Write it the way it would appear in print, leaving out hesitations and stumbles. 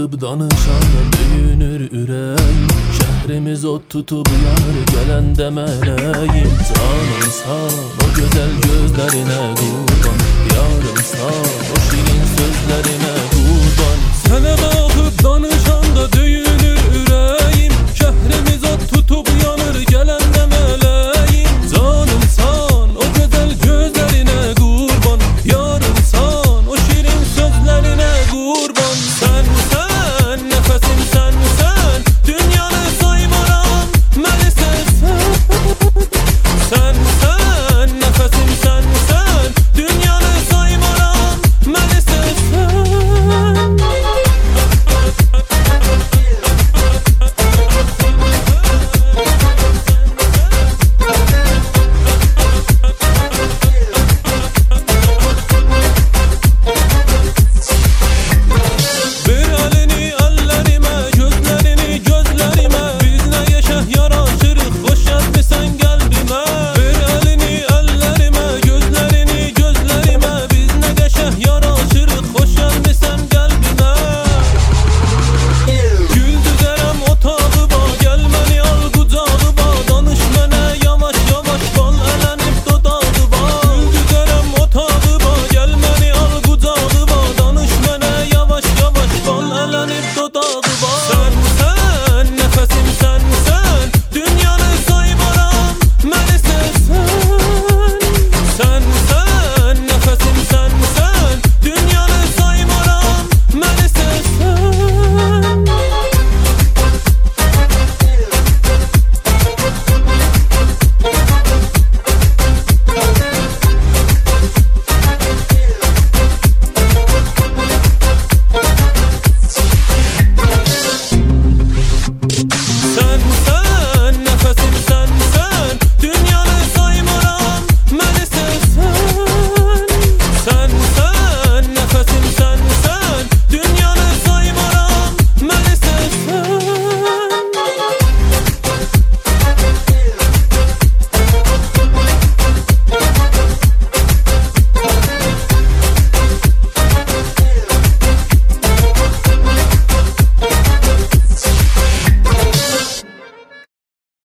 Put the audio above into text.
bakıp danışanda büyünür yüreğim. Şehrimiz ot tutup yanır gelende meleğim. Canım sağ o güzel gözlerine kurban, yarım sağ o şirin sözlerine kurban. Sana bakıp danışanda düğünür yüreğim. Şehrimiz ot tutup yanır gelen